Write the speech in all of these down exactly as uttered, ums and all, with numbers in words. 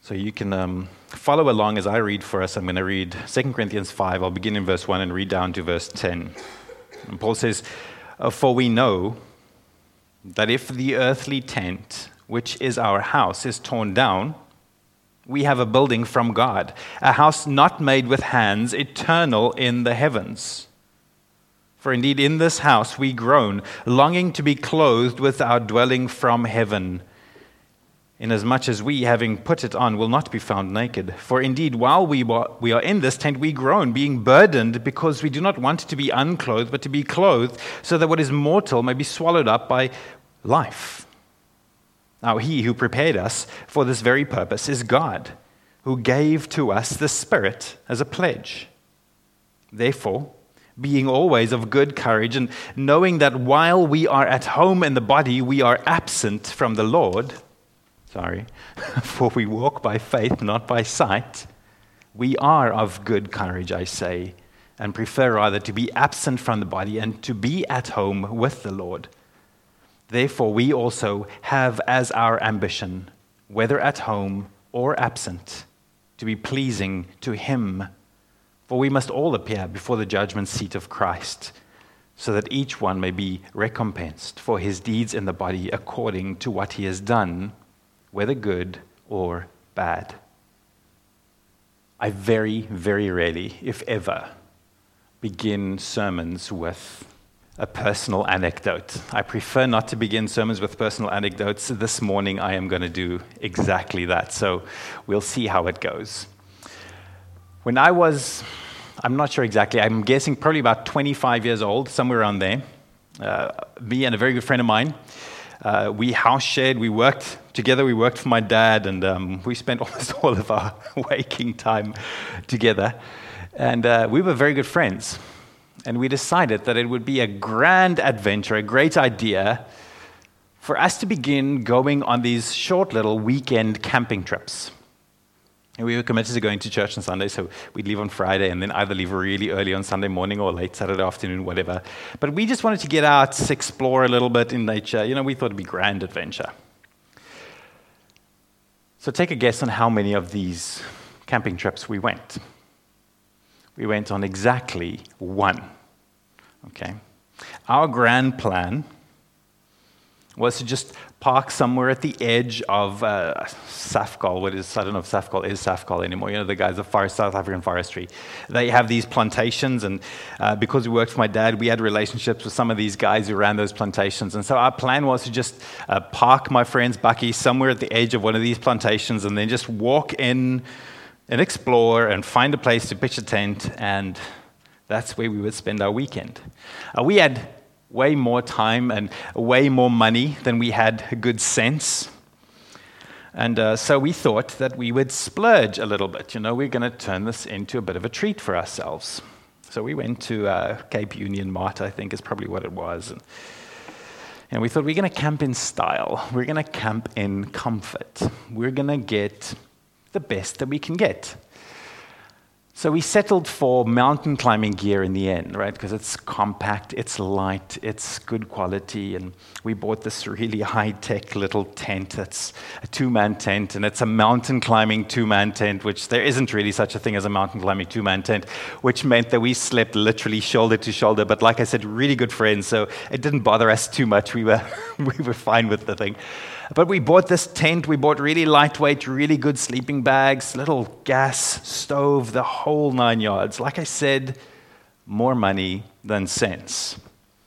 So you can um, follow along as I read for us. I'm going to read Second Corinthians five. I'll begin in verse one and read down to verse ten. And Paul says, "For we know that if the earthly tent, which is our house, is torn down, we have a building from God, a house not made with hands, eternal in the heavens. For indeed in this house we groan, longing to be clothed with our dwelling from heaven, inasmuch as we, having put it on, will not be found naked. For indeed, while we we are in this tent, we groan, being burdened, because we do not want to be unclothed, but to be clothed, so that what is mortal may be swallowed up by life. Now he who prepared us for this very purpose is God, who gave to us the Spirit as a pledge. Therefore, being always of good courage, and knowing that while we are at home in the body, we are absent from the Lord, Sorry, for we walk by faith, not by sight. We are of good courage, I say, and prefer rather to be absent from the body and to be at home with the Lord. Therefore, we also have as our ambition, whether at home or absent, to be pleasing to Him. For we must all appear before the judgment seat of Christ, so that each one may be recompensed for his deeds in the body according to what he has done, whether good or bad." I very, very rarely, if ever, begin sermons with a personal anecdote. I prefer not to begin sermons with personal anecdotes. This morning I am going to do exactly that, so we'll see how it goes. When I was, I'm not sure exactly, I'm guessing probably about twenty-five years old, somewhere around there, uh, me and a very good friend of mine, Uh, we house shared, we worked together, we worked for my dad, and um, we spent almost all of our waking time together. And uh, we were very good friends. And we decided that it would be a grand adventure, a great idea, for us to begin going on these short little weekend camping trips. And we were committed to going to church on Sunday, so we'd leave on Friday and then either leave really early on Sunday morning or late Saturday afternoon, whatever. But we just wanted to get out, explore a little bit in nature. You know, we thought it'd be a grand adventure. So take a guess on how many of these camping trips we went. We went on exactly one. Okay. Our grand plan was to just park somewhere at the edge of uh, Safgol. What is, I don't know if Safgol is Safgol anymore. You know, the guys of forest, South African forestry. They have these plantations, and uh, because we worked for my dad, we had relationships with some of these guys who ran those plantations. And so our plan was to just uh, park my friend's Bucky somewhere at the edge of one of these plantations and then just walk in and explore and find a place to pitch a tent, and that's where we would spend our weekend. Uh, we had way more time and way more money than we had good sense. And uh, so we thought that we would splurge a little bit. You know, we're going to turn this into a bit of a treat for ourselves. So we went to uh, Cape Union Mart, I think is probably what it was. And, and we thought we're going to camp in style. We're going to camp in comfort. We're going to get the best that we can get. So we settled for mountain climbing gear in the end, right? Because it's compact, it's light, it's good quality, and we bought this really high-tech little tent that's a two-man tent, and it's a mountain climbing two-man tent, which there isn't really such a thing as a mountain climbing two-man tent, which meant that we slept literally shoulder to shoulder. But like I said, really good friends, so it didn't bother us too much. We were we were fine with the thing. But we bought this tent, we bought really lightweight, really good sleeping bags, little gas stove, the whole nine yards. Like I said, more money than sense.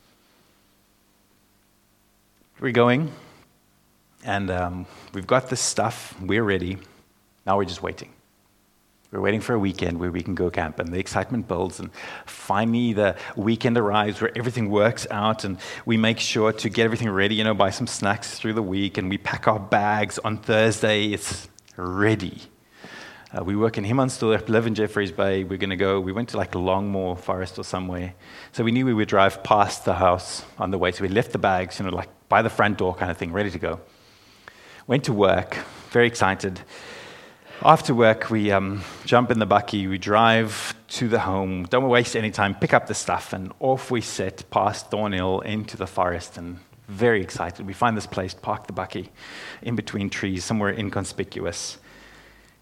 We're going, and um, we've got this stuff, we're ready. Now we're just waiting. We're waiting for a weekend where we can go camp, and the excitement builds, and finally the weekend arrives where everything works out, and we make sure to get everything ready, you know, buy some snacks through the week, and we pack our bags on Thursday. It's ready. Uh, we work in Himansdorp, live in Jeffreys Bay. We're going to go, we went to like Longmore Forest or somewhere. So we knew we would drive past the house on the way, so we left the bags, you know, like by the front door kind of thing, ready to go. Went to work, very excited. After work, we um, jump in the Bucky, we drive to the home, don't waste any time, pick up the stuff, and off we set past Thornhill into the forest, and very excited. We find this place, park the Bucky, in between trees, somewhere inconspicuous.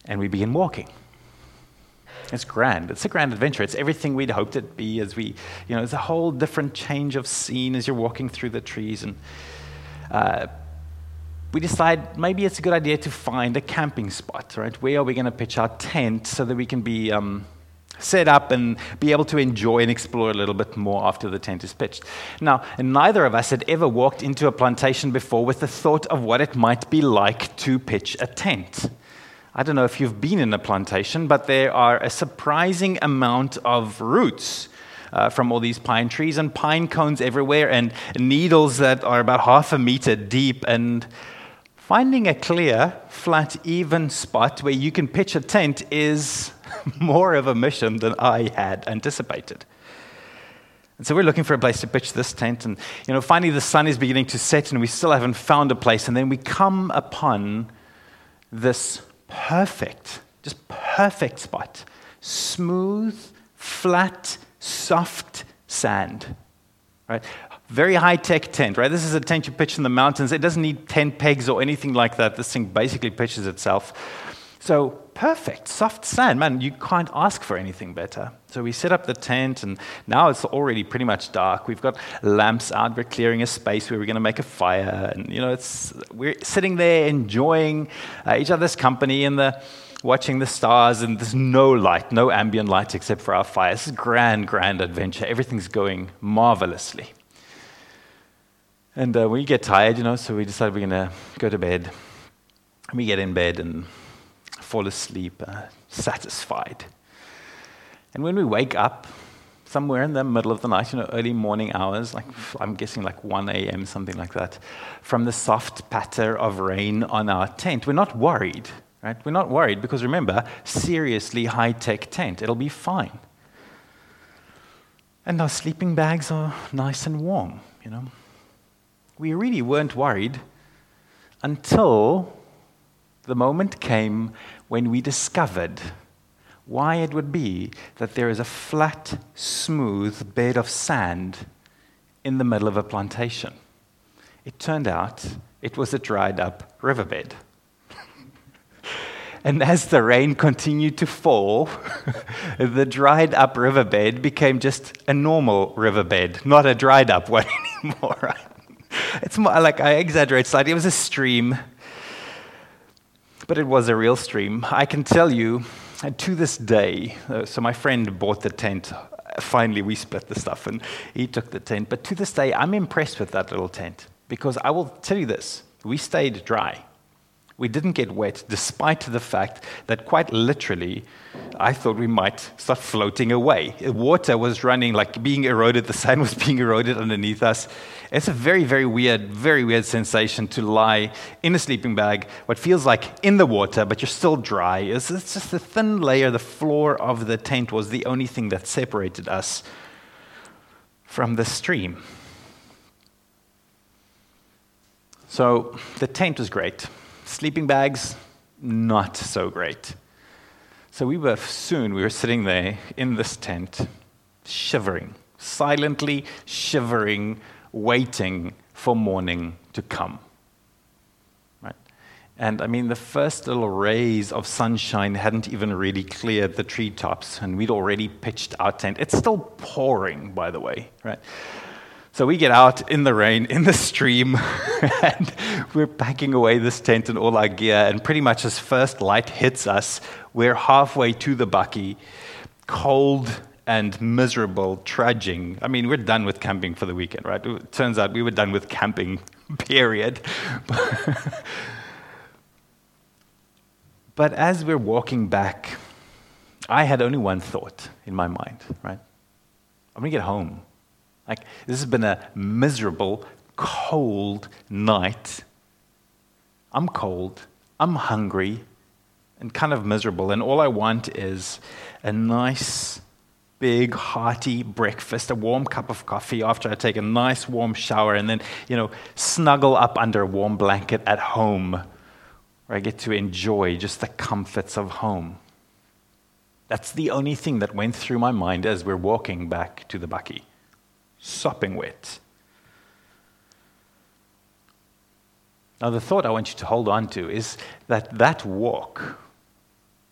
And we begin walking. It's grand. It's a grand adventure. It's everything we'd hoped it'd be as we, you know, it's a whole different change of scene as you're walking through the trees. And uh, we decide maybe it's a good idea to find a camping spot, right? Where are we going to pitch our tent so that we can be um, set up and be able to enjoy and explore a little bit more after the tent is pitched. Now, neither of us had ever walked into a plantation before with the thought of what it might be like to pitch a tent. I don't know if you've been in a plantation, but there are a surprising amount of roots uh, from all these pine trees and pine cones everywhere and needles that are about half a meter deep. And finding a clear, flat, even spot where you can pitch a tent is more of a mission than I had anticipated. And so we're looking for a place to pitch this tent. And, you know, finally the sun is beginning to set and we still haven't found a place. And then we come upon this perfect, just perfect spot. Smooth, flat, soft sand, right? Very high-tech tent, right? This is a tent you pitch in the mountains. It doesn't need tent pegs or anything like that. This thing basically pitches itself. So perfect, soft sand. Man, you can't ask for anything better. So we set up the tent, and now it's already pretty much dark. We've got lamps out. We're clearing a space where we're going to make a fire. And, you know, it's we're sitting there enjoying uh, each other's company and the watching the stars, and there's no light, no ambient light except for our fire. This is a grand, grand adventure. Everything's going marvelously. And uh, we get tired, you know, so we decide we're going to go to bed. We get in bed and fall asleep, uh, satisfied. And when we wake up, somewhere in the middle of the night, you know, early morning hours, like I'm guessing like one a.m., something like that, from the soft patter of rain on our tent, we're not worried, right? We're not worried because remember, seriously high-tech tent, it'll be fine. And our sleeping bags are nice and warm, you know. We really weren't worried until the moment came when we discovered why it would be that there is a flat, smooth bed of sand in the middle of a plantation. It turned out it was a dried-up riverbed. And as the rain continued to fall, the dried-up riverbed became just a normal riverbed, not a dried-up one anymore, right? It's more like, I exaggerate slightly, it was a stream, but it was a real stream. I can tell you, and to this day, uh, so my friend bought the tent. Finally, we split the stuff, and he took the tent. But to this day, I'm impressed with that little tent, because I will tell you this, we stayed dry. We didn't get wet, despite the fact that quite literally, I thought we might start floating away. Water was running, like being eroded, the sand was being eroded underneath us. It's a very, very weird, very weird sensation to lie in a sleeping bag, what feels like in the water, but you're still dry. It's, it's just a thin layer. The floor of the tent was the only thing that separated us from the stream. So the tent was great. Sleeping bags, not so great. So we were soon, we were sitting there in this tent, shivering, silently shivering, waiting for morning to come. Right? And I mean, the first little rays of sunshine hadn't even really cleared the treetops, and we'd already pitched our tent. It's still pouring, by the way, right? So we get out in the rain, in the stream, and we're packing away this tent and all our gear, and pretty much as first light hits us, we're halfway to the bucky, cold and miserable, trudging. I mean, we're done with camping for the weekend, right? It turns out we were done with camping, period. But as we're walking back, I had only one thought in my mind, right? I'm going to get home. Like, this has been a miserable, cold night. I'm cold, I'm hungry, and kind of miserable, and all I want is a nice, big, hearty breakfast, a warm cup of coffee after I take a nice, warm shower, and then, you know, snuggle up under a warm blanket at home, where I get to enjoy just the comforts of home. That's the only thing that went through my mind as we're walking back to the bucky. Sopping wet. Now, the thought I want you to hold on to is that that walk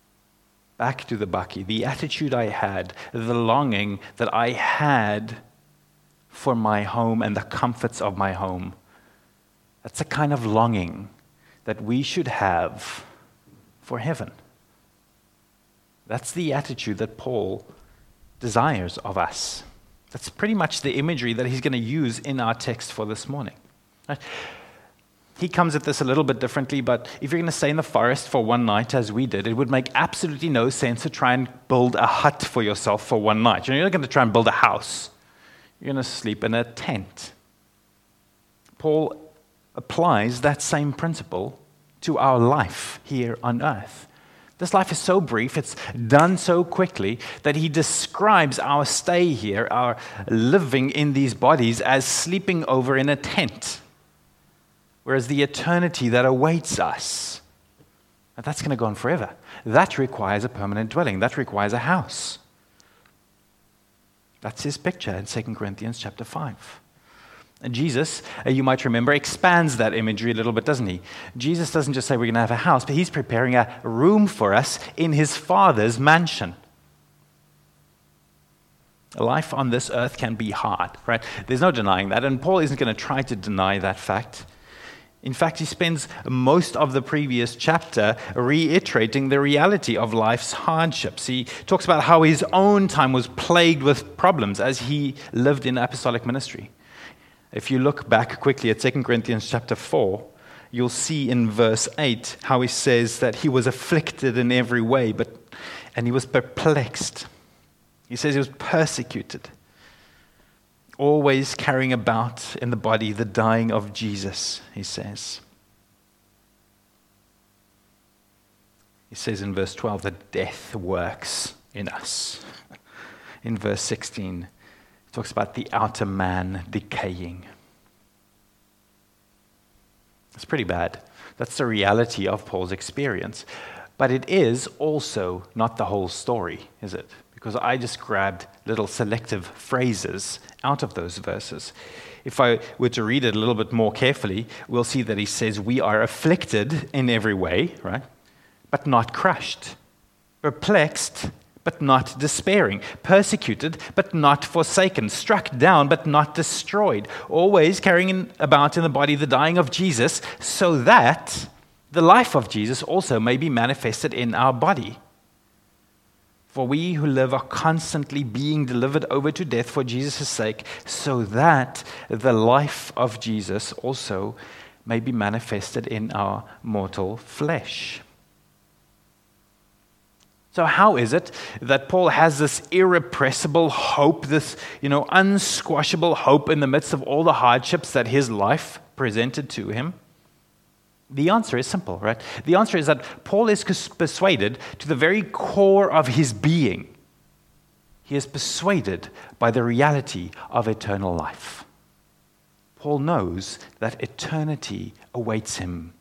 back to the bucky, the attitude I had, the longing that I had for my home and the comforts of my home. That's the kind of longing that we should have for heaven. That's the attitude that Paul desires of us. That's pretty much the imagery that he's going to use in our text for this morning. Right? He comes at this a little bit differently, but if you're going to stay in the forest for one night, as we did, it would make absolutely no sense to try and build a hut for yourself for one night. You're not going to try and build a house. You're going to sleep in a tent. Paul applies that same principle to our life here on earth. This life is so brief, it's done so quickly, that he describes our stay here, our living in these bodies, as sleeping over in a tent. Whereas the eternity that awaits us, that's going to go on forever. That requires a permanent dwelling. That requires a house. That's his picture in Second Corinthians chapter five. And Jesus, you might remember, expands that imagery a little bit, doesn't he? Jesus doesn't just say we're going to have a house, but he's preparing a room for us in his Father's mansion. Life on this earth can be hard, right? There's no denying that, and Paul isn't going to try to deny that fact. In fact, he spends most of the previous chapter reiterating the reality of life's hardships. He talks about how his own time was plagued with problems as he lived in apostolic ministry. If you look back quickly at Second Corinthians chapter four, you'll see in verse eight how he says that he was afflicted in every way, but and he was perplexed. He says he was persecuted, always carrying about in the body the dying of Jesus, he says. He says in verse twelve that death works in us. In verse sixteen, he talks about the outer man decaying. It's pretty bad. That's the reality of Paul's experience. But it is also not the whole story, is it? Because I just grabbed little selective phrases out of those verses. If I were to read it a little bit more carefully, we'll see that he says we are afflicted in every way, right? But not crushed. Perplexed, but not despairing. Persecuted, but not forsaken. Struck down, but not destroyed. Always carrying in, about in the body the dying of Jesus, so that the life of Jesus also may be manifested in our body. For we who live are constantly being delivered over to death for Jesus' sake, so that the life of Jesus also may be manifested in our mortal flesh. So how is it that Paul has this irrepressible hope, this, you know, unsquashable hope in the midst of all the hardships that his life presented to him? The answer is simple, right? The answer is that Paul is persuaded to the very core of his being. He is persuaded by the reality of eternal life. Paul knows that eternity awaits him.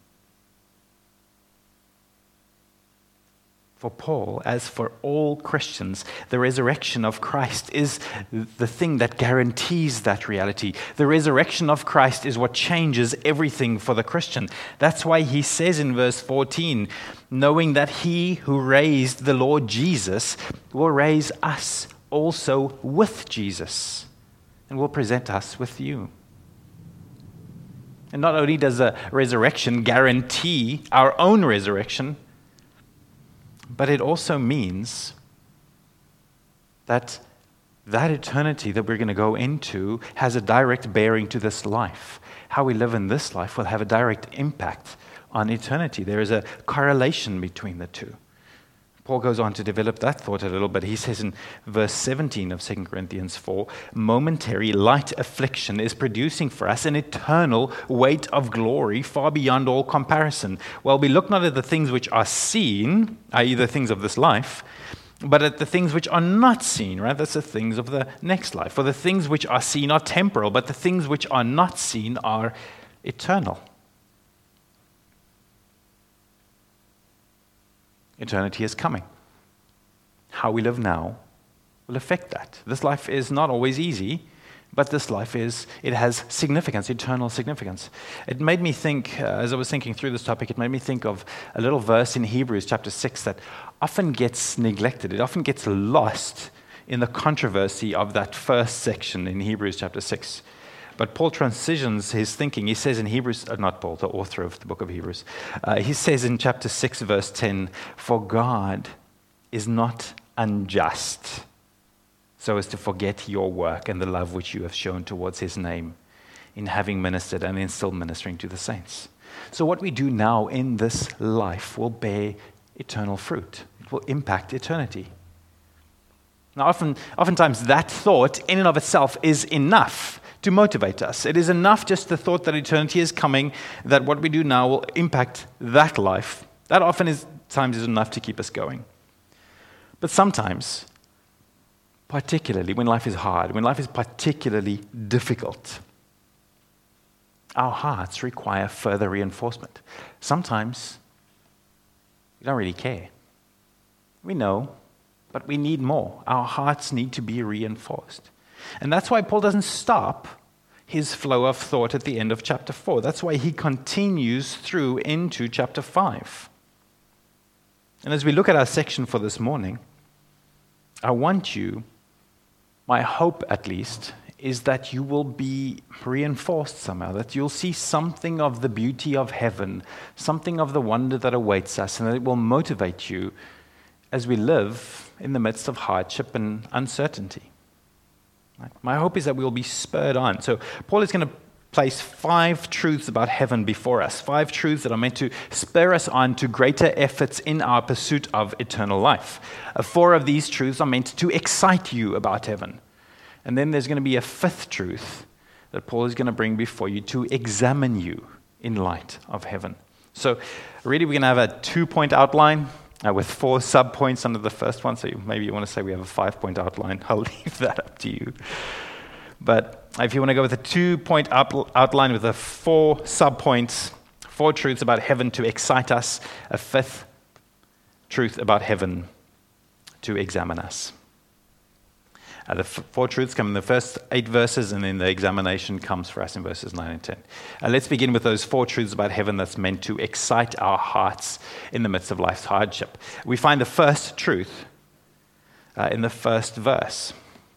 For Paul, as for all Christians, the resurrection of Christ is the thing that guarantees that reality. The resurrection of Christ is what changes everything for the Christian. That's why he says in verse fourteen, knowing that he who raised the Lord Jesus will raise us also with Jesus and will present us with you. And not only does the resurrection guarantee our own resurrection, but it also means that that eternity that we're going to go into has a direct bearing to this life. How we live in this life will have a direct impact on eternity. There is a correlation between the two. Paul goes on to develop that thought a little bit. He says in verse seventeen of Second Corinthians four, momentary light affliction is producing for us an eternal weight of glory far beyond all comparison. Well, we look not at the things which are seen, that is the things of this life, but at the things which are not seen, right? That's the things of the next life. For the things which are seen are temporal, but the things which are not seen are eternal. Eternity is coming. How we live now will affect that. This life is not always easy, But this life is, it has significance, eternal significance. It made me think, uh, as I was thinking through this topic, it made me think of a little verse in Hebrews chapter six that often gets neglected. It often gets lost in the controversy of that first section in Hebrews chapter six. But Paul transitions his thinking. He says in Hebrews, uh, not Paul, the author of the book of Hebrews, uh, he says in chapter six, verse ten, "For God is not unjust, so as to forget your work and the love which you have shown towards his name in having ministered and in still ministering to the saints." So what we do now in this life will bear eternal fruit. It will impact eternity. Now, often, oftentimes that thought in and of itself is enough to motivate us. It is enough, just the thought that eternity is coming, that what we do now will impact that life. That often is times is enough to keep us going. But sometimes, particularly when life is hard, when life is particularly difficult, our hearts require further reinforcement. Sometimes we don't really care. We know, but we need more. Our hearts need to be reinforced. And that's why Paul doesn't stop his flow of thought at the end of chapter four. That's why he continues through into chapter five. And as we look at our section for this morning, I want you, my hope at least, is that you will be reinforced somehow, that you'll see something of the beauty of heaven, something of the wonder that awaits us, and that it will motivate you as we live in the midst of hardship and uncertainty. Right? My hope is that we will be spurred on. So Paul is going to place five truths about heaven before us, five truths that are meant to spur us on to greater efforts in our pursuit of eternal life. Uh, four of these truths are meant to excite you about heaven. And then there's going to be a fifth truth that Paul is going to bring before you to examine you in light of heaven. So really we're going to have a two-point outline uh, with four sub-points under the first one. So you, maybe you want to say we have a five-point outline. I'll leave that up to you. But if you want to go with a two-point outline with the four sub-points, four truths about heaven to excite us, a fifth truth about heaven to examine us. Uh, the f- four truths come in the first eight verses, and then the examination comes for us in verses nine and ten. Uh, let's begin with those four truths about heaven that's meant to excite our hearts in the midst of life's hardship. We find the first truth uh, in the first verse.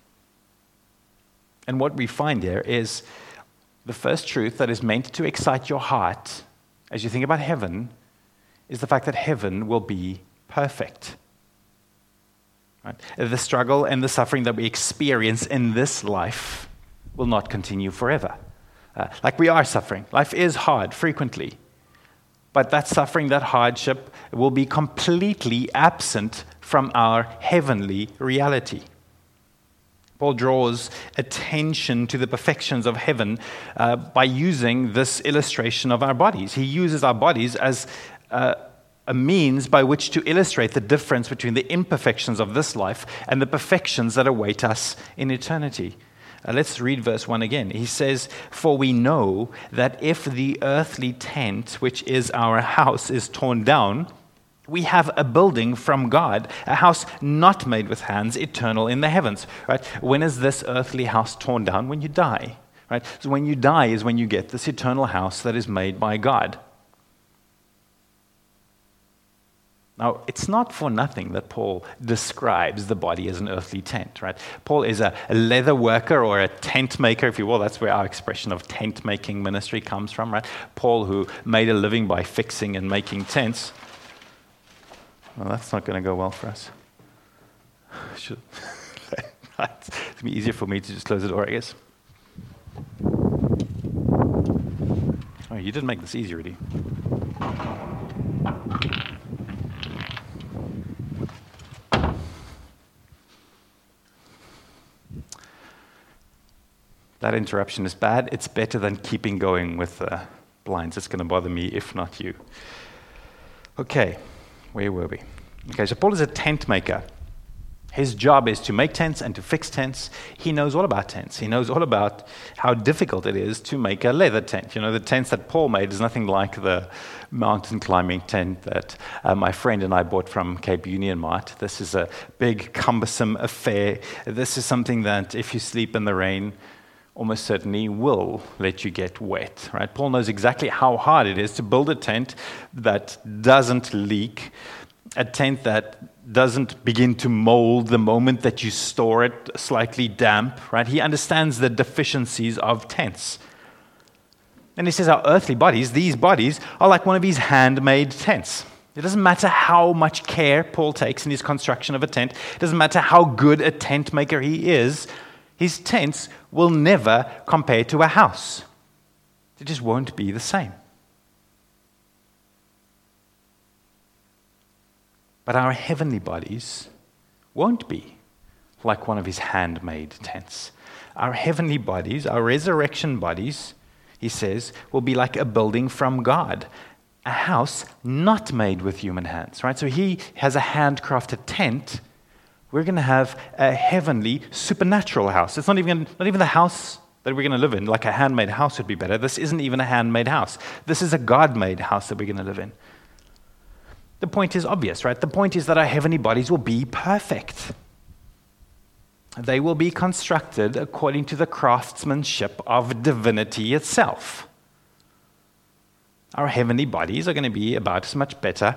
And what we find here is the first truth that is meant to excite your heart as you think about heaven is the fact that heaven will be perfect. Right? The struggle and the suffering that we experience in this life will not continue forever. Uh, like we are suffering. Life is hard frequently. But that suffering, that hardship will be completely absent from our heavenly reality. Paul draws attention to the perfections of heaven uh, by using this illustration of our bodies. He uses our bodies as uh, a means by which to illustrate the difference between the imperfections of this life and the perfections that await us in eternity. Uh, let's read verse one again. He says, "For we know that if the earthly tent, which is our house, is torn down, we have a building from God, a house not made with hands, eternal in the heavens." Right? When is this earthly house torn down? When you die. Right? So when you die is when you get this eternal house that is made by God. Now, it's not for nothing that Paul describes the body as an earthly tent, right? Paul is a, a leather worker or a tent maker, if you will. That's where our expression of tent-making ministry comes from, right? Paul, who made a living by fixing and making tents. Well, that's not going to go well for us. Should, it's going to be easier for me to just close the door, I guess. Oh, you did make this easy, already. That interruption is bad. It's better than keeping going with the blinds. It's going to bother me, if not you. Okay. Where were we? Okay, so Paul is a tent maker. His job is to make tents and to fix tents. He knows all about tents. He knows all about how difficult it is to make a leather tent. You know, the tents that Paul made is nothing like the mountain climbing tent that uh, my friend and I bought from Cape Union Mart. This is a big, cumbersome affair. This is something that if you sleep in the rain, almost certainly will let you get wet, right? Paul knows exactly how hard it is to build a tent that doesn't leak, a tent that doesn't begin to mold the moment that you store it slightly damp, right? He understands the deficiencies of tents. And he says our earthly bodies, these bodies, are like one of his handmade tents. It doesn't matter how much care Paul takes in his construction of a tent. It doesn't matter how good a tent maker he is. His tents will never compare to a house. It just won't be the same. But our heavenly bodies won't be like one of his handmade tents. Our heavenly bodies, our resurrection bodies, he says, will be like a building from God, a house not made with human hands, right? So he has a handcrafted tent. We're going to have a heavenly, supernatural house. It's not even, not even the house that we're going to live in, like a handmade house would be better. This isn't even a handmade house. This is a God-made house that we're going to live in. The point is obvious, right? The point is that our heavenly bodies will be perfect. They will be constructed according to the craftsmanship of divinity itself. Our heavenly bodies are going to be about as much better.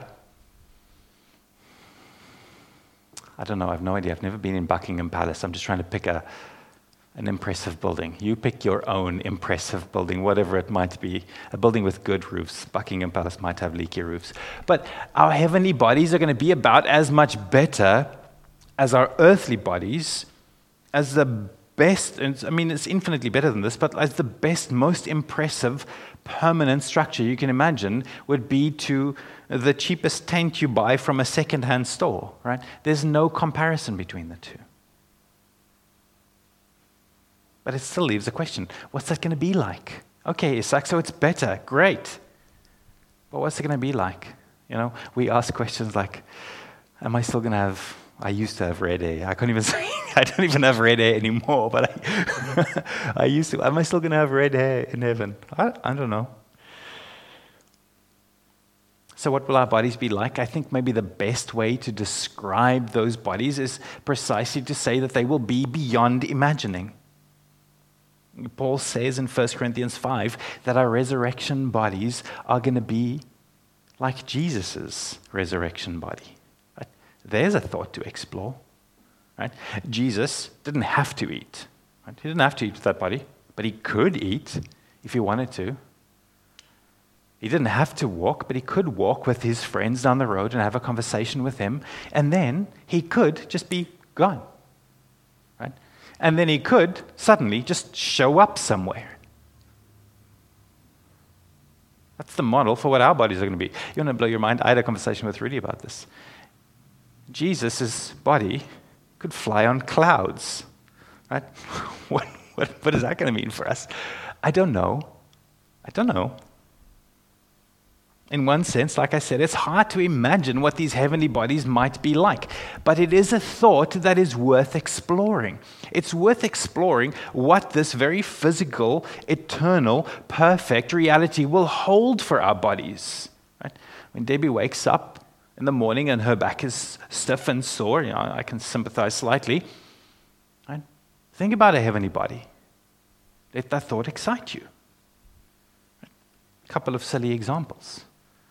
I don't know, I have no idea. I've never been in Buckingham Palace. I'm just trying to pick a, an impressive building. You pick your own impressive building, whatever it might be. A building with good roofs. Buckingham Palace might have leaky roofs. But our heavenly bodies are going to be about as much better as our earthly bodies, as the best, and I mean, it's infinitely better than this, but as the best, most impressive permanent structure you can imagine would be to the cheapest tent you buy from a second-hand store, right? There's no comparison between the two. But it still leaves a question. What's that going to be like? Okay, Isaac, so it's better. Great. But what's it going to be like? You know, we ask questions like, am I still going to have, I used to have red hair. I can't even say, I don't even have red hair anymore, but I, I used to. Am I still going to have red hair in heaven? I, I don't know. So what will our bodies be like? I think maybe the best way to describe those bodies is precisely to say that they will be beyond imagining. Paul says in First Corinthians five that our resurrection bodies are going to be like Jesus' resurrection body. Right? There's a thought to explore. Right? Jesus didn't have to eat. Right? He didn't have to eat with that body, but he could eat if he wanted to. He didn't have to walk, but he could walk with his friends down the road and have a conversation with them, and then he could just be gone. Right? And then he could suddenly just show up somewhere. That's the model for what our bodies are going to be. You want to blow your mind? I had a conversation with Rudy about this. Jesus' body could fly on clouds. Right? What, what, what is that going to mean for us? I don't know. I don't know. In one sense, like I said, it's hard to imagine what these heavenly bodies might be like. But it is a thought that is worth exploring. It's worth exploring what this very physical, eternal, perfect reality will hold for our bodies. Right? When Debbie wakes up in the morning and her back is stiff and sore, you know, I can sympathize slightly. Right? Think about a heavenly body. Let that thought excite you. Right? A couple of silly examples.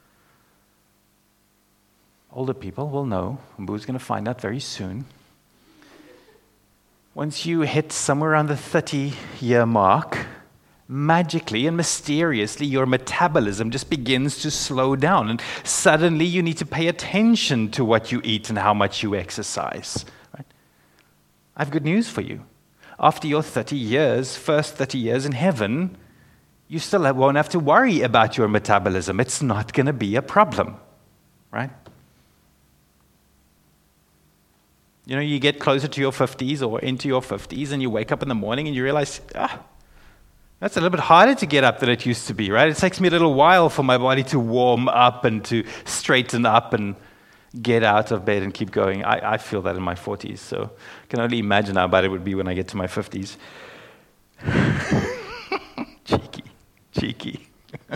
Older people will know, and Boo's going to find out very soon. Once you hit somewhere around the thirty-year mark, magically and mysteriously, your metabolism just begins to slow down, and suddenly you need to pay attention to what you eat and how much you exercise. Right? I have good news for you. After your thirty years, first thirty years in heaven, you still won't have to worry about your metabolism. It's not going to be a problem, right? You know, you get closer to your fifties or into your fifties and you wake up in the morning and you realize, ah, that's a little bit harder to get up than it used to be, right? It takes me a little while for my body to warm up and to straighten up and get out of bed and keep going. I, I feel that in my forties, so I can only imagine how bad it would be when I get to my fifties. cheeky, cheeky.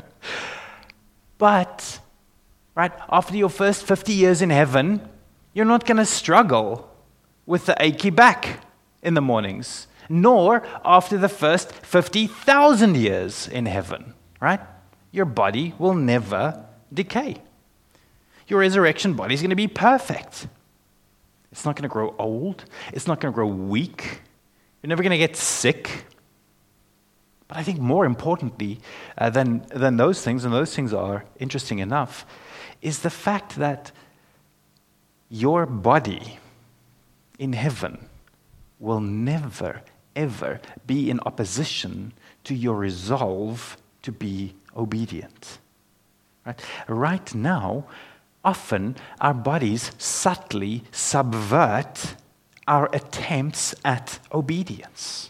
But, right, after your first fifty years in heaven, you're not going to struggle with the achy back in the mornings. nor after the first fifty thousand years in heaven, right? Your body will never decay. Your resurrection body is going to be perfect. It's not going to grow old. It's not going to grow weak. You're never going to get sick. But I think more importantly uh, than, than those things, and those things are interesting enough, is the fact that your body in heaven will never, ever be in opposition to your resolve to be obedient. Right, right now, often our bodies subtly subvert our attempts at obedience.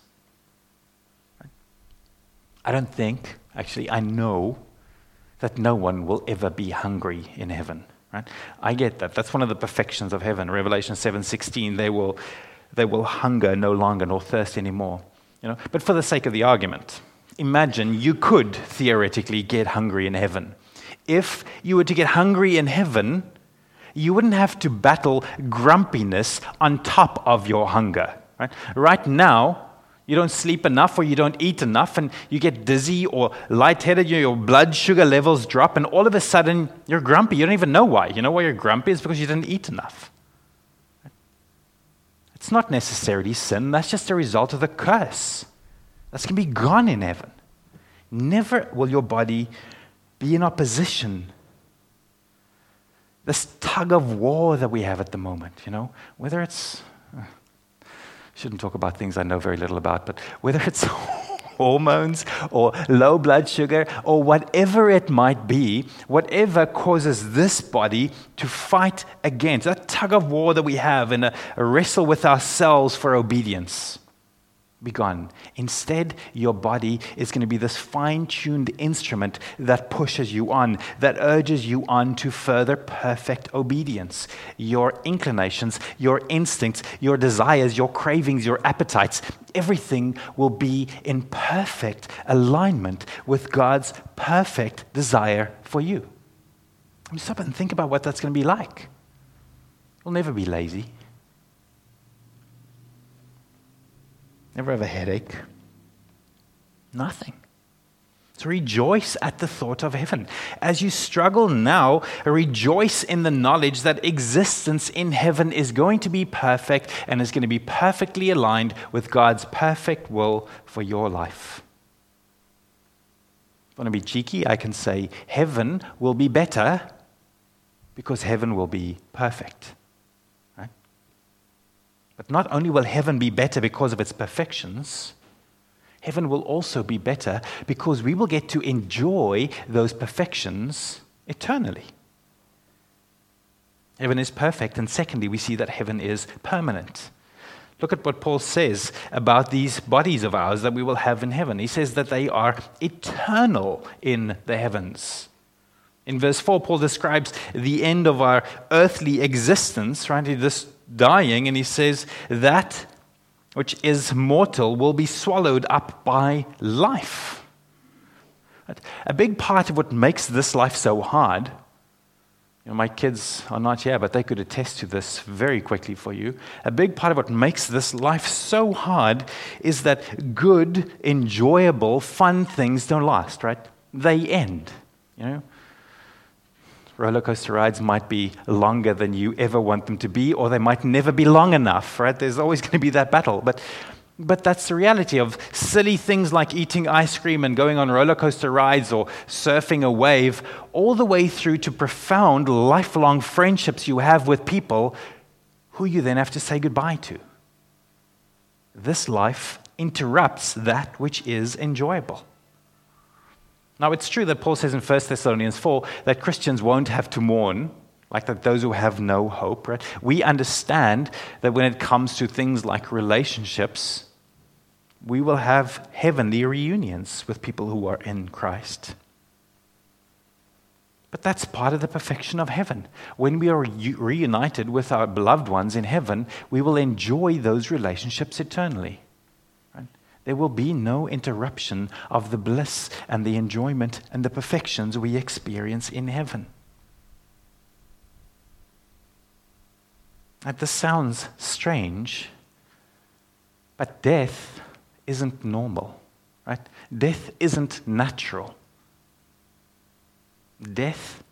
I don't think, actually, I know that no one will ever be hungry in heaven. Right? I get that. That's one of the perfections of heaven. Revelation seven sixteen, they will, they will hunger no longer nor thirst anymore. You know? But for the sake of the argument, imagine you could theoretically get hungry in heaven. If you were to get hungry in heaven, you wouldn't have to battle grumpiness on top of your hunger. Right, right now, you don't sleep enough or you don't eat enough and you get dizzy or lightheaded, your blood sugar levels drop, and all of a sudden you're grumpy. You don't even know why. You know why you're grumpy? It's because you didn't eat enough. It's not necessarily sin. That's just a result of the curse. That's going to be gone in heaven. Never will your body be in opposition. This tug of war that we have at the moment, you know, whether it's... Uh, shouldn't talk about things I know very little about, but whether it's hormones or low blood sugar or whatever it might be, whatever causes this body to fight against, that tug of war that we have in a, a wrestle with ourselves for obedience, be gone. Instead, your body is going to be this fine-tuned instrument that pushes you on, that urges you on to further perfect obedience. Your inclinations, your instincts, your desires, your cravings, your appetites, everything will be in perfect alignment with God's perfect desire for you. I mean, stop and think about what that's going to be like. You'll never be lazy. Never have a headache. Nothing. So rejoice at the thought of heaven. As you struggle now, rejoice in the knowledge that existence in heaven is going to be perfect and is going to be perfectly aligned with God's perfect will for your life. If I want to be cheeky, I can say heaven will be better because heaven will be perfect. But not only will heaven be better because of its perfections, heaven will also be better because we will get to enjoy those perfections eternally. Heaven is perfect, and secondly, we see that heaven is permanent. Look at what Paul says about these bodies of ours that we will have in heaven. He says that they are eternal in the heavens. In verse four, Paul describes the end of our earthly existence, right? This dying, and he says that which is mortal will be swallowed up by life. A big part of what makes this life so hard, you know, my kids are not here, but they could attest to this very quickly for you. A big part of what makes this life so hard is that good, enjoyable, fun things don't last, right? They end, you know. Roller coaster rides might be longer than you ever want them to be, or they might never be long enough, right? There's always going to be that battle. But, but that's the reality of silly things like eating ice cream and going on roller coaster rides or surfing a wave, all the way through to profound, lifelong friendships you have with people who you then have to say goodbye to. This life interrupts that which is enjoyable. Now, it's true that Paul says in First Thessalonians four that Christians won't have to mourn, like that those who have no hope, right? We understand that when it comes to things like relationships, we will have heavenly reunions with people who are in Christ. But that's part of the perfection of heaven. When we are reunited with our beloved ones in heaven, we will enjoy those relationships eternally. There will be no interruption of the bliss and the enjoyment and the perfections we experience in heaven. And this sounds strange, but death isn't normal, right? Death isn't natural. Death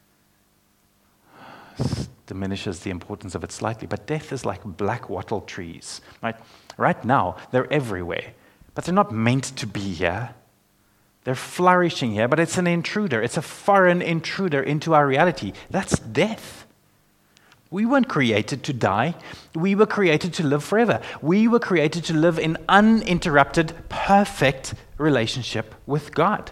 diminishes the importance of it slightly, but death is like black wattle trees, right? Right now, they're everywhere, but they're not meant to be here. They're flourishing here, but it's an intruder. It's a foreign intruder into our reality. That's death. We weren't created to die. We were created to live forever. We were created to live in uninterrupted, perfect relationship with God.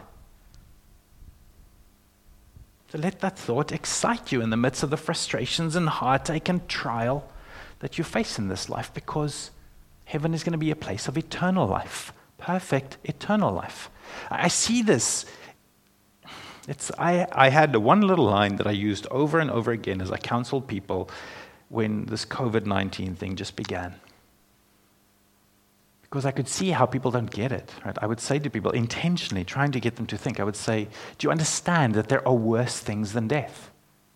So let that thought excite you in the midst of the frustrations and heartache and trial that you face in this life, because heaven is going to be a place of eternal life, perfect eternal life. I see this. It's, I, I had one little line that I used over and over again as I counseled people when this covid nineteen thing just began. Because I could see how people don't get it. Right? I would say to people, intentionally trying to get them to think, I would say, do you understand that there are worse things than death?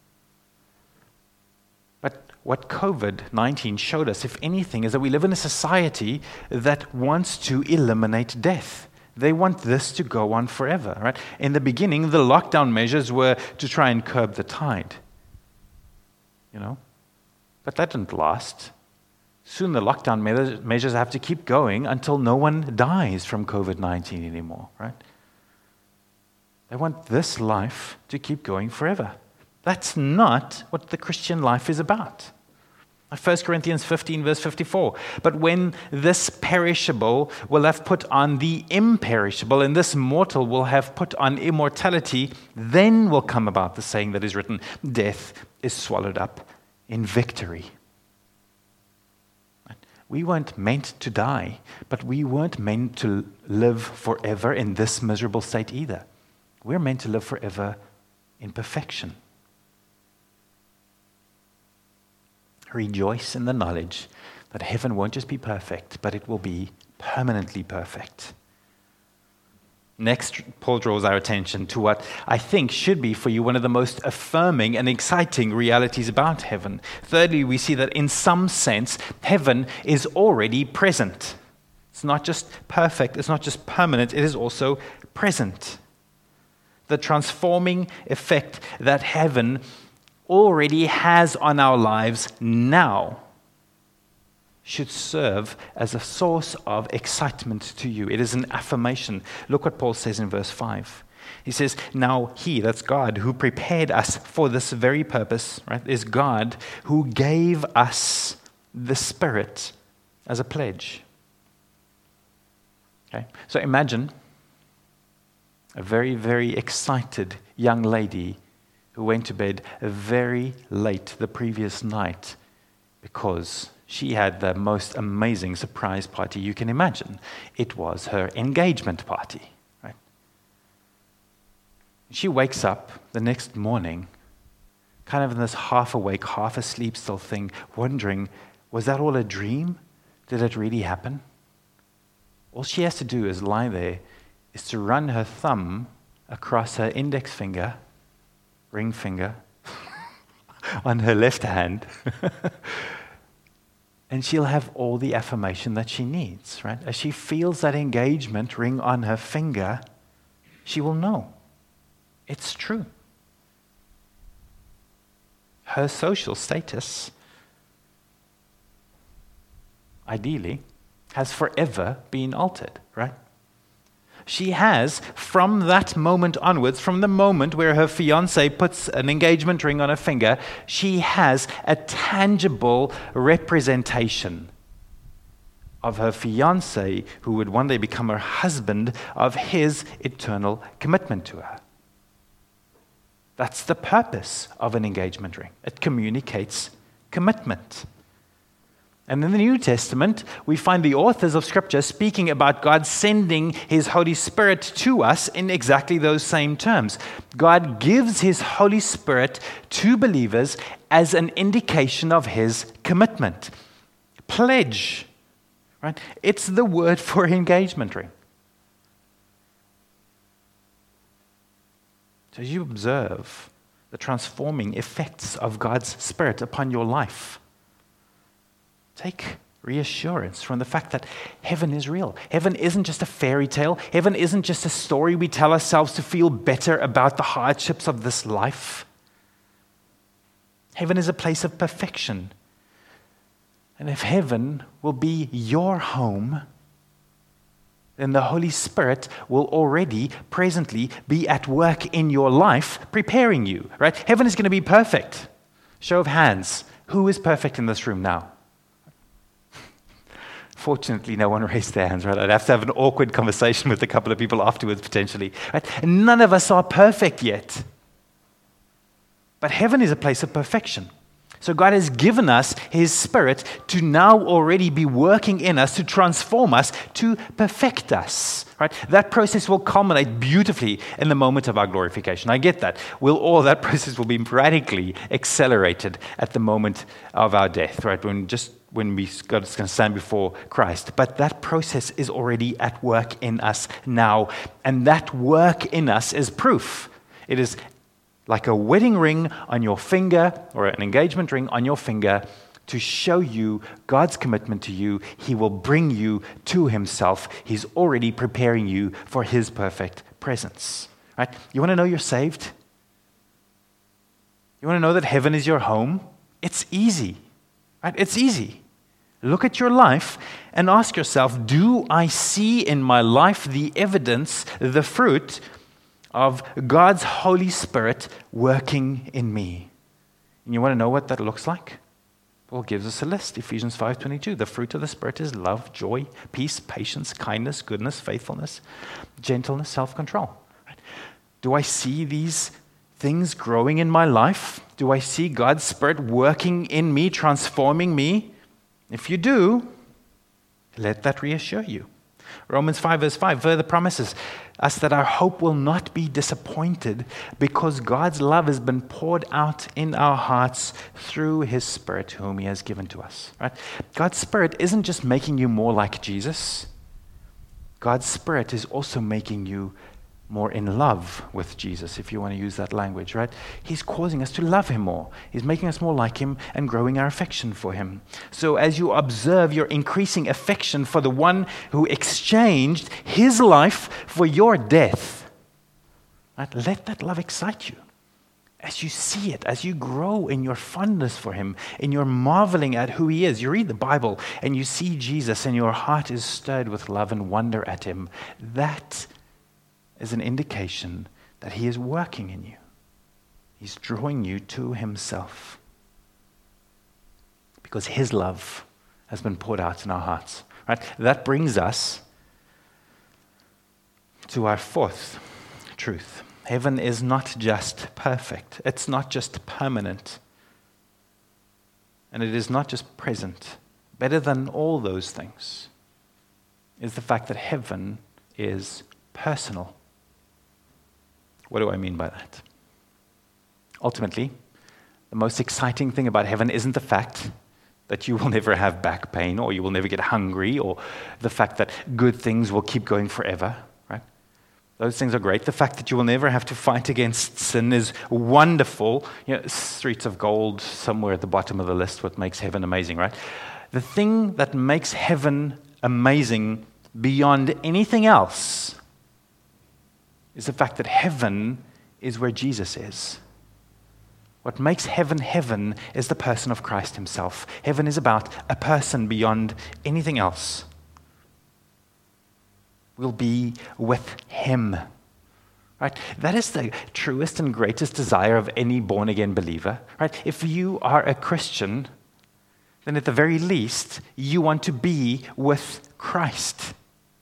But what covid nineteen showed us, if anything, is that we live in a society that wants to eliminate death. They want this to go on forever, right? In the beginning, the lockdown measures were to try and curb the tide, you know? But that didn't last. Soon the lockdown me- measures have to keep going until no one dies from covid nineteen anymore, right? They want this life to keep going forever. That's not what the Christian life is about. First Corinthians fifteen, verse fifty-four. But when this perishable will have put on the imperishable, and this mortal will have put on immortality, then will come about the saying that is written, death is swallowed up in victory. We weren't meant to die, but we weren't meant to live forever in this miserable state either. We're meant to live forever in perfection. Rejoice in the knowledge that heaven won't just be perfect, but it will be permanently perfect. Next, Paul draws our attention to what I think should be for you one of the most affirming and exciting realities about heaven. Thirdly, we see that in some sense, heaven is already present. It's not just perfect, it's not just permanent, it is also present. The transforming effect that heaven already has on our lives now should serve as a source of excitement to you. It is an affirmation. Look what Paul says in verse five. He says, now he, that's God, who prepared us for this very purpose, right, is God who gave us the Spirit as a pledge. Okay? So imagine a very, very excited young lady who went to bed very late the previous night because she had the most amazing surprise party you can imagine. It was her engagement party, right? She wakes up the next morning, kind of in this half awake, half asleep still thing, wondering, was that all a dream? Did it really happen? All she has to do is lie there, is to run her thumb across her index finger, ring finger, on her left hand, and she'll have all the affirmation that she needs, right? As she feels that engagement ring on her finger, she will know it's true. Her social status, ideally, has forever been altered, right? She has, from that moment onwards, from the moment where her fiancé puts an engagement ring on her finger, she has a tangible representation of her fiancé, who would one day become her husband, of his eternal commitment to her. That's the purpose of an engagement ring. It communicates commitment. And in the New Testament, we find the authors of Scripture speaking about God sending His Holy Spirit to us in exactly those same terms. God gives His Holy Spirit to believers as an indication of His commitment. Pledge, right? It's the word for engagement ring. So as you observe the transforming effects of God's Spirit upon your life, take reassurance from the fact that heaven is real. Heaven isn't just a fairy tale. Heaven isn't just a story we tell ourselves to feel better about the hardships of this life. Heaven is a place of perfection. And if heaven will be your home, then the Holy Spirit will already, presently, be at work in your life, preparing you, right? Heaven is going to be perfect. Show of hands. Who is perfect in this room now? Fortunately, no one raised their hands, right? I'd have to have an awkward conversation with a couple of people afterwards, potentially. Right? And none of us are perfect yet. But heaven is a place of perfection. So God has given us His Spirit to now already be working in us, to transform us, to perfect us. Right? That process will culminate beautifully in the moment of our glorification. I get that. Will all that process will be radically accelerated at the moment of our death, right? When just when we God's going to stand before Christ. But that process is already at work in us now, and that work in us is proof. It is like a wedding ring on your finger, or an engagement ring on your finger, to show you God's commitment to you. He will bring you to Himself. He's already preparing you for His perfect presence. Right? You want to know you're saved? You want to know that heaven is your home? It's easy. Right? It's easy. Look at your life and ask yourself, do I see in my life the evidence, the fruit of God's Holy Spirit working in me? And you want to know what that looks like? Paul gives us a list, Ephesians five twenty-two. The fruit of the Spirit is love, joy, peace, patience, kindness, goodness, faithfulness, gentleness, self-control. Right? Do I see these things growing in my life? Do I see God's Spirit working in me, transforming me? If you do, let that reassure you. Romans five verse five further promises us that our hope will not be disappointed because God's love has been poured out in our hearts through His Spirit whom He has given to us. Right? God's Spirit isn't just making you more like Jesus. God's Spirit is also making you more in love with Jesus, if you want to use that language, right? He's causing us to love Him more. He's making us more like Him and growing our affection for Him. So as you observe your increasing affection for the one who exchanged His life for your death, right? Let that love excite you. As you see it, as you grow in your fondness for Him, in your marveling at who He is. You read the Bible and you see Jesus and your heart is stirred with love and wonder at Him. That is an indication that He is working in you. He's drawing you to Himself because His love has been poured out in our hearts. Right? That brings us to our fourth truth. Heaven is not just perfect. It's not just permanent. And it is not just present. Better than all those things is the fact that heaven is personal. What do I mean by that? Ultimately, the most exciting thing about heaven isn't the fact that you will never have back pain or you will never get hungry or the fact that good things will keep going forever, right? Those things are great. The fact that you will never have to fight against sin is wonderful. You know, streets of gold somewhere at the bottom of the list, what makes heaven amazing, right? The thing that makes heaven amazing beyond anything else is the fact that heaven is where Jesus is. What makes heaven heaven is the person of Christ Himself. Heaven is about a person beyond anything else. We'll be with Him. Right? That is the truest and greatest desire of any born-again believer. Right? If you are a Christian, then at the very least, you want to be with Christ.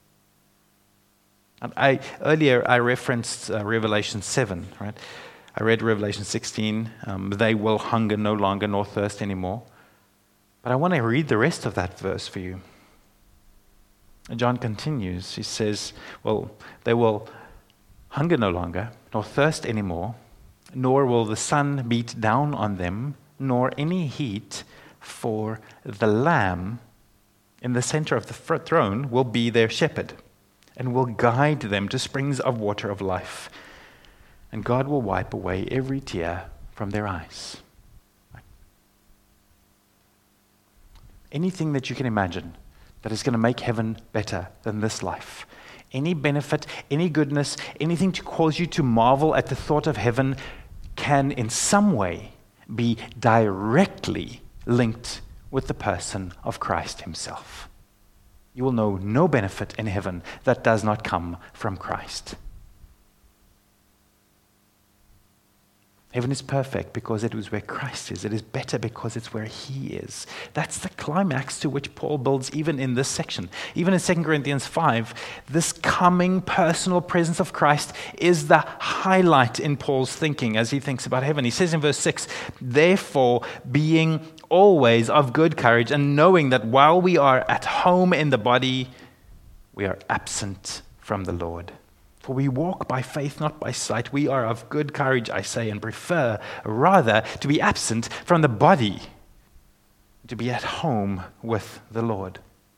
I, earlier, I referenced uh, Revelation seven, right? I read Revelation sixteen. Um, they will hunger no longer nor thirst anymore. But I want to read the rest of that verse for you. And John continues. He says, well, they will hunger no longer nor thirst anymore, nor will the sun beat down on them, nor any heat, for the Lamb in the center of the throne will be their shepherd, and will guide them to springs of water of life. And God will wipe away every tear from their eyes. anything that you can imagine that is going to make heaven better than this life, any benefit, any goodness, anything to cause you to marvel at the thought of heaven can in some way be directly linked with the person of Christ himself. You will know no benefit in heaven that does not come from Christ. Heaven is perfect because it is where Christ is. It is better because it's where he is. That's the climax to which Paul builds even in this section. Even in Second Corinthians five, this coming personal presence of Christ is the highlight in Paul's thinking as he thinks about heaven. He says in verse six, therefore, being always of good courage and knowing that while we are at home in the body, we are absent from the Lord. For we walk by faith, not by sight. We are of good courage, I say, and prefer rather to be absent from the body, to be at home with the Lord.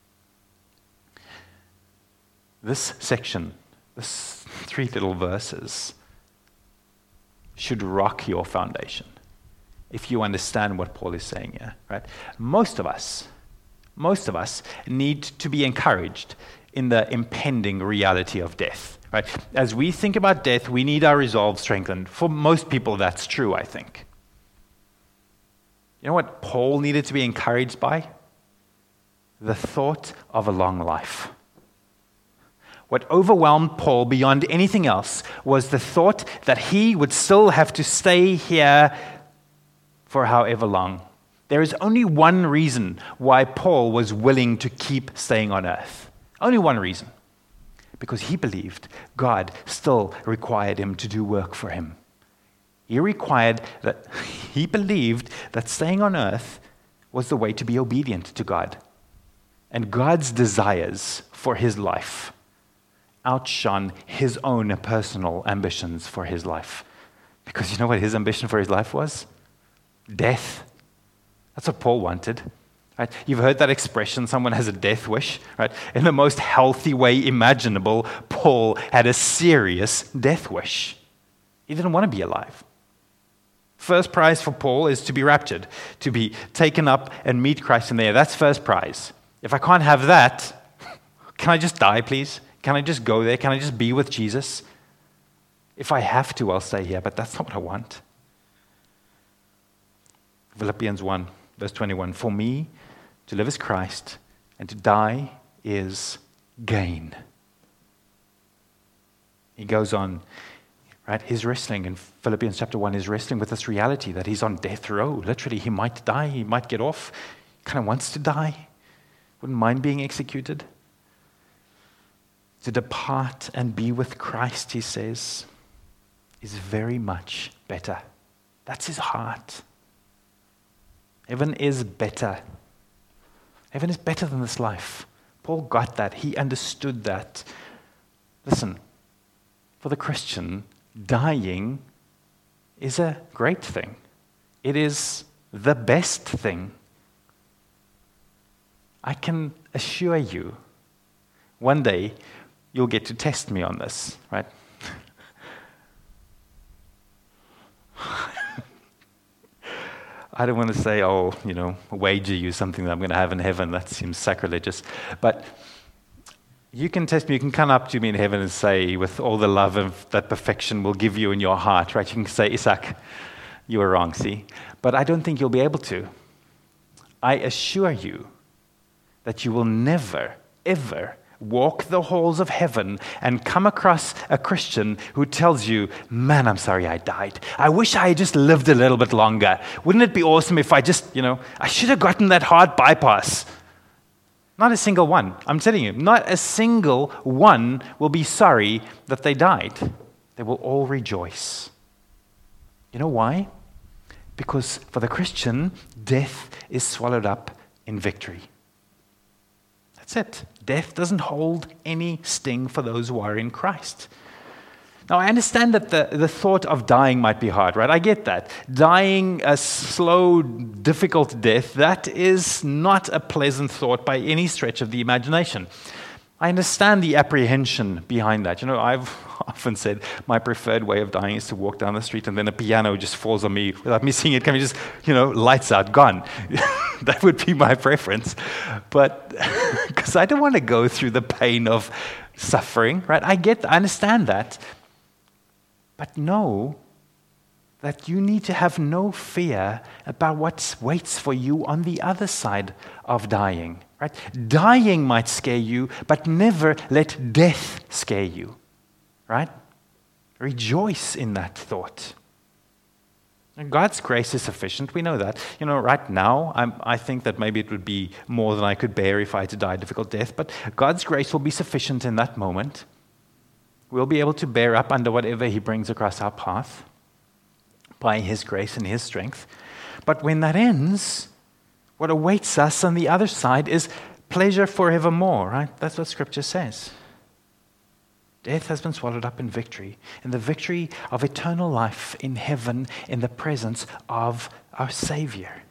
This section, this three little verses, should rock your foundation if you understand what Paul is saying here, right? Most of us, most of us need to be encouraged in the impending reality of death. Right? As we think about death, we need our resolve strengthened. For most people, that's true, I think. You know what Paul needed to be encouraged by? The thought of a long life. What overwhelmed Paul beyond anything else was the thought that he would still have to stay here for however long. There is only one reason why Paul was willing to keep staying on earth. Only one reason. Because he believed God still required him to do work for him. He required that, he believed that staying on earth was the way to be obedient to God. And God's desires for his life outshone his own personal ambitions for his life. Because you know what his ambition for his life was? Death. That's what Paul wanted. Right? You've heard that expression, someone has a death wish. Right? In the most healthy way imaginable, Paul had a serious death wish. He didn't want to be alive. First prize for Paul is to be raptured, to be taken up and meet Christ in there. That's first prize. If I can't have that, can I just die, please? Can I just go there? Can I just be with Jesus? If I have to, I'll stay here, but that's not what I want. Philippians one, verse twenty-one, for me, to live is Christ, and to die is gain. He goes on, right? He's wrestling in Philippians chapter one, he's wrestling with this reality that he's on death row. Literally, he might die, he might get off. He kind of wants to die. Wouldn't mind being executed. To depart and be with Christ, he says, is very much better. That's his heart. Heaven is better. Heaven is better than this life. Paul got that. He understood that. Listen, for the Christian, dying is a great thing. It is the best thing. I can assure you, one day you'll get to test me on this, right? I don't want to say, oh, you know, wager you something that I'm going to have in heaven. That seems sacrilegious. But you can test me. You can come up to me in heaven and say, with all the love of that perfection will give you in your heart, right? You can say, Isaac, you were wrong, see? But I don't think you'll be able to. I assure you that you will never, ever walk the halls of heaven and come across a Christian who tells you, man, I'm sorry I died. I wish I had just lived a little bit longer. Wouldn't it be awesome if I just, you know, I should have gotten that heart bypass. Not a single one. I'm telling you, not a single one will be sorry that they died. They will all rejoice. You know why? Because for the Christian, death is swallowed up in victory. That's it. Death doesn't hold any sting for those who are in Christ. Now, I understand that the, the thought of dying might be hard, right? I get that. Dying a slow, difficult death, that is not a pleasant thought by any stretch of the imagination. I understand the apprehension behind that. You know, I've often said my preferred way of dying is to walk down the street and then a piano just falls on me without me seeing it coming, just, you know, lights out, gone. That would be my preference. But because I don't want to go through the pain of suffering, right? I get, I understand that. But know that you need to have no fear about what waits for you on the other side of dying. Right? Dying might scare you, but never let death scare you. Right? Rejoice in that thought. And God's grace is sufficient. We know that. You know, right now, I'm, I think that maybe it would be more than I could bear if I had to die a difficult death, but God's grace will be sufficient in that moment. We'll be able to bear up under whatever He brings across our path by His grace and His strength. But when that ends, what awaits us on the other side is pleasure forevermore, right? That's what Scripture says. Death has been swallowed up in victory, in the victory of eternal life in heaven in the presence of our Savior.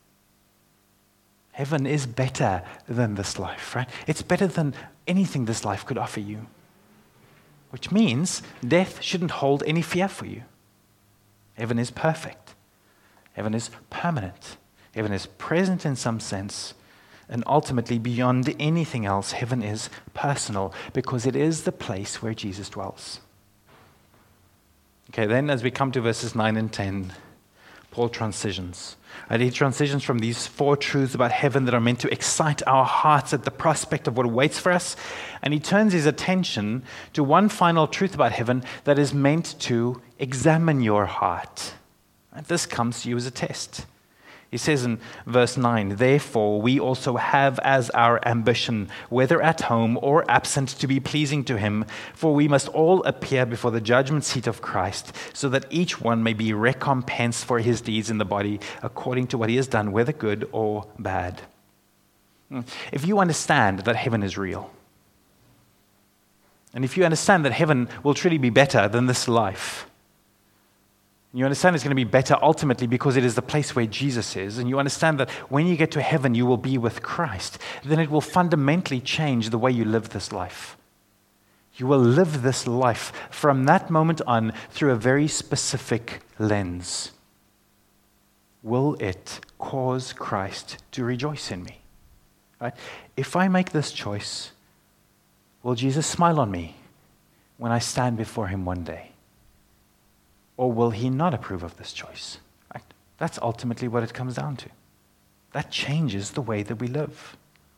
Heaven is better than this life, right? It's better than anything this life could offer you, which means death shouldn't hold any fear for you. Heaven is perfect. Heaven is permanent. Heaven is present in some sense, and ultimately beyond anything else, heaven is personal because it is the place where Jesus dwells. Okay, then as we come to verses nine and ten, Paul transitions. And he transitions from these four truths about heaven that are meant to excite our hearts at the prospect of what awaits for us, and he turns his attention to one final truth about heaven that is meant to examine your heart. And this comes to you as a test. He says in verse nine, "Therefore we also have as our ambition, whether at home or absent, to be pleasing to Him. For we must all appear before the judgment seat of Christ, so that each one may be recompensed for his deeds in the body, according to what he has done, whether good or bad." If you understand that heaven is real, and if you understand that heaven will truly be better than this life, you understand it's going to be better ultimately because it is the place where Jesus is, and you understand that when you get to heaven you will be with Christ, then it will fundamentally change the way you live this life. You will live this life from that moment on through a very specific lens. Will it cause Christ to rejoice in me? Right? If I make this choice, will Jesus smile on me when I stand before Him one day? Or will He not approve of this choice? Right? That's ultimately what it comes down to. That changes the way that we live.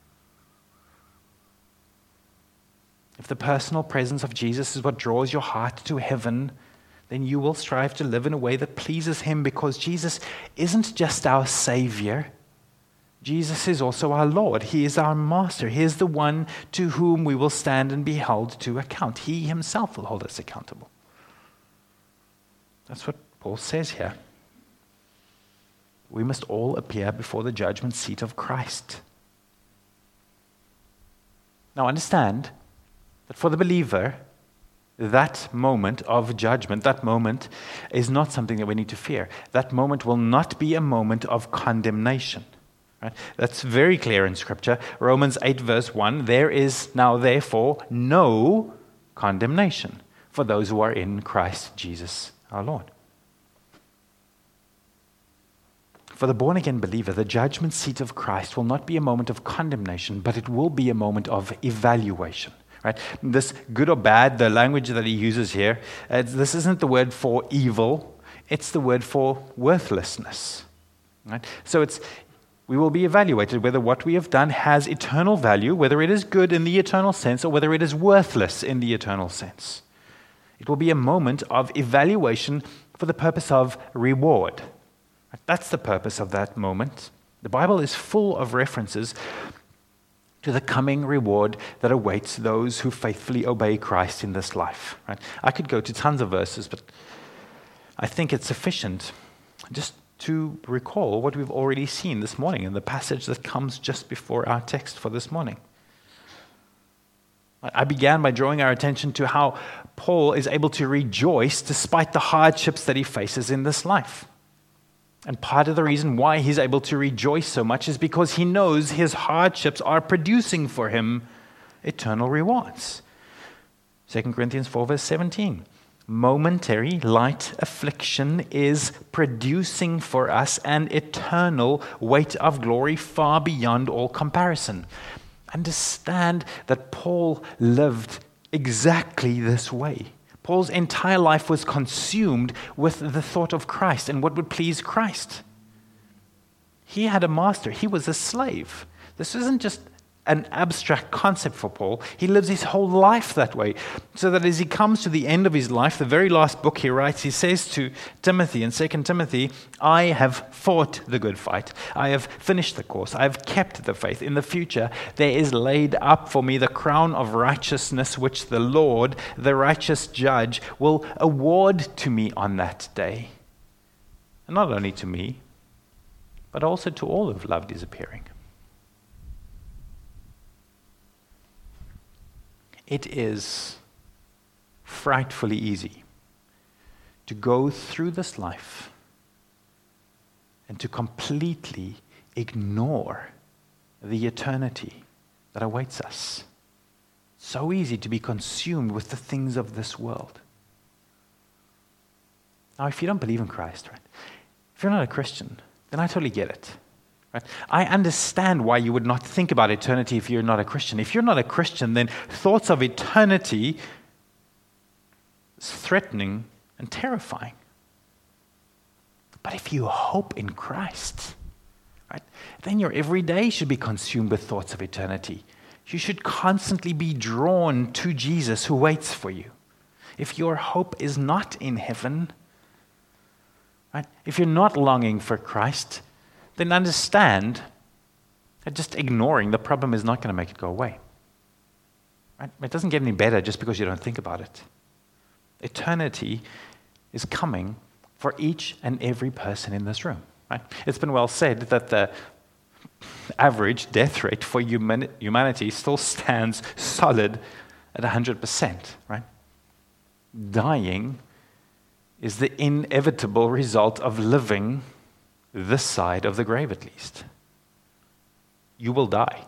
If the personal presence of Jesus is what draws your heart to heaven, then you will strive to live in a way that pleases Him, because Jesus isn't just our Savior. Jesus is also our Lord. He is our Master. He is the one to whom we will stand and be held to account. He Himself will hold us accountable. That's what Paul says here. We must all appear before the judgment seat of Christ. Now understand that for the believer, that moment of judgment, that moment is not something that we need to fear. That moment will not be a moment of condemnation. Right? That's very clear in Scripture. Romans eight verse one, "There is now therefore no condemnation for those who are in Christ Jesus our Lord." For the born-again believer, the judgment seat of Christ will not be a moment of condemnation, but it will be a moment of evaluation. Right? This good or bad, the language that he uses here, uh, this isn't the word for evil, it's the word for worthlessness. Right? So it's we will be evaluated whether what we have done has eternal value, whether it is good in the eternal sense, or whether it is worthless in the eternal sense. It will be a moment of evaluation for the purpose of reward. That's the purpose of that moment. The Bible is full of references to the coming reward that awaits those who faithfully obey Christ in this life. Right? I could go to tons of verses, but I think it's sufficient just to recall what we've already seen this morning in the passage that comes just before our text for this morning. I began by drawing our attention to how Paul is able to rejoice despite the hardships that he faces in this life. And part of the reason why he's able to rejoice so much is because he knows his hardships are producing for him eternal rewards. Second Corinthians four, verse seventeen. Momentary light affliction is producing for us an eternal weight of glory far beyond all comparison. Understand that Paul lived exactly this way. Paul's entire life was consumed with the thought of Christ and what would please Christ. He had a master. He was a slave. This isn't just an abstract concept for Paul. He lives his whole life that way. So that as he comes to the end of his life, the very last book he writes, he says to Timothy in Second Timothy, I have fought the good fight. I have finished the course. I have kept the faith. In the future, there is laid up for me the crown of righteousness, which the Lord, the righteous judge, will award to me on that day. And not only to me, but also to all who have loved his appearing. It is frightfully easy to go through this life and to completely ignore the eternity that awaits us. So easy to be consumed with the things of this world. Now, if you don't believe in Christ, right, if you're not a Christian, then I totally get it. Right? I understand why you would not think about eternity if you're not a Christian. If you're not a Christian, then thoughts of eternity is threatening and terrifying. But if you hope in Christ, right, then your every day should be consumed with thoughts of eternity. You should constantly be drawn to Jesus who waits for you. If your hope is not in heaven, right, if you're not longing for Christ, then understand that just ignoring the problem is not going to make it go away. Right? It doesn't get any better just because you don't think about it. Eternity is coming for each and every person in this room. Right? It's been well said that the average death rate for human- humanity still stands solid at one hundred percent. Right? Dying is the inevitable result of living this side of the grave, at least. You will die.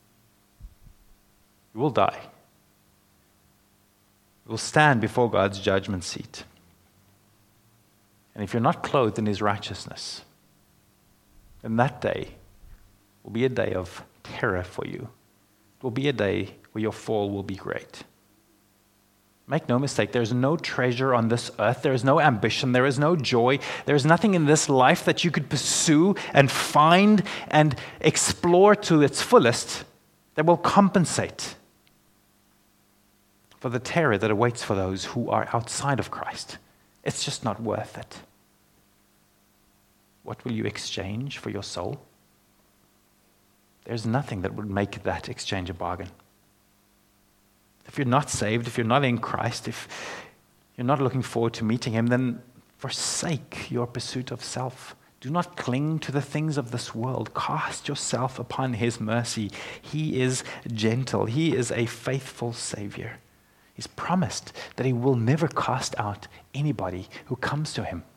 You will die. You will stand before God's judgment seat. And if you're not clothed in his righteousness, then that day will be a day of terror for you. It will be a day where your fall will be great. Make no mistake, there is no treasure on this earth. There is no ambition. There is no joy. There is nothing in this life that you could pursue and find and explore to its fullest that will compensate for the terror that awaits for those who are outside of Christ. It's just not worth it. What will you exchange for your soul? There's nothing that would make that exchange a bargain. If you're not saved, if you're not in Christ, if you're not looking forward to meeting him, then forsake your pursuit of self. Do not cling to the things of this world. Cast yourself upon his mercy. He is gentle. He is a faithful Savior. He's promised that he will never cast out anybody who comes to him.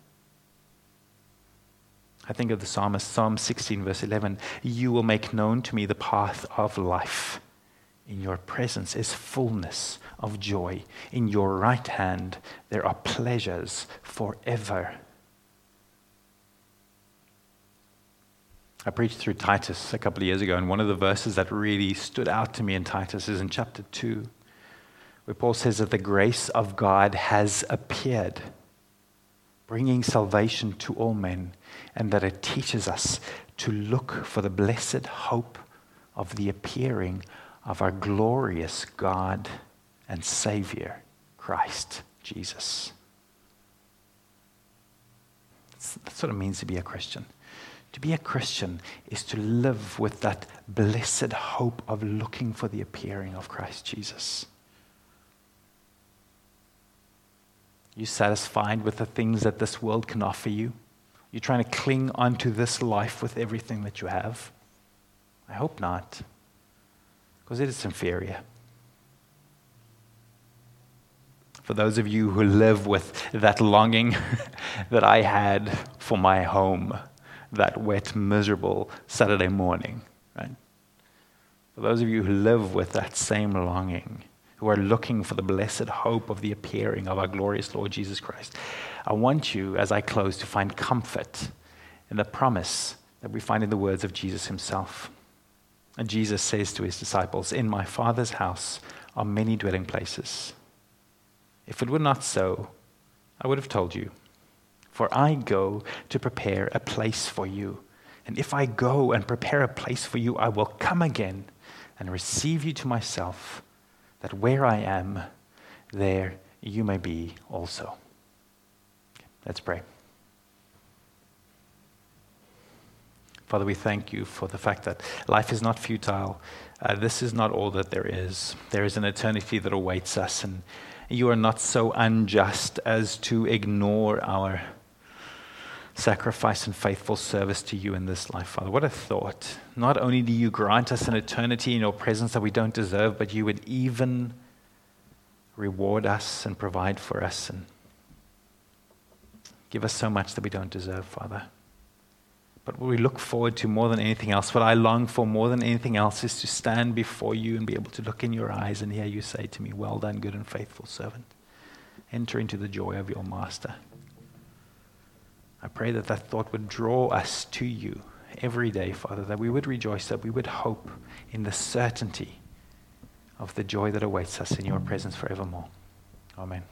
I think of the psalmist, Psalm sixteen, verse eleven. You will make known to me the path of life. In your presence is fullness of joy. In your right hand there are pleasures forever. I preached through Titus a couple of years ago, and one of the verses that really stood out to me in Titus is in chapter two, where Paul says that the grace of God has appeared, bringing salvation to all men, and that it teaches us to look for the blessed hope of the appearing of our glorious God and Savior, Christ Jesus. That's, that's what it means to be a Christian. To be a Christian is to live with that blessed hope of looking for the appearing of Christ Jesus. You satisfied with the things that this world can offer you? You're trying to cling onto this life with everything that you have? I hope not. Because it is inferior. For those of you who live with that longing that I had for my home, that wet, miserable Saturday morning, right? For those of you who live with that same longing, who are looking for the blessed hope of the appearing of our glorious Lord Jesus Christ. I want you, as I close, to find comfort in the promise that we find in the words of Jesus himself. And Jesus says to his disciples, "In my Father's house are many dwelling places. If it were not so, I would have told you. For I go to prepare a place for you. And if I go and prepare a place for you, I will come again and receive you to myself, that where I am, there you may be also." Let's pray. Father, we thank you for the fact that life is not futile. Uh, this is not all that there is. There is an eternity that awaits us, and you are not so unjust as to ignore our sacrifice and faithful service to you in this life, Father. What a thought. Not only do you grant us an eternity in your presence that we don't deserve, but you would even reward us and provide for us and give us so much that we don't deserve, Father. But what we look forward to more than anything else, what I long for more than anything else, is to stand before you and be able to look in your eyes and hear you say to me, "Well done, good and faithful servant. Enter into the joy of your master." I pray that that thought would draw us to you every day, Father, that we would rejoice, that we would hope in the certainty of the joy that awaits us in your presence forevermore. Amen.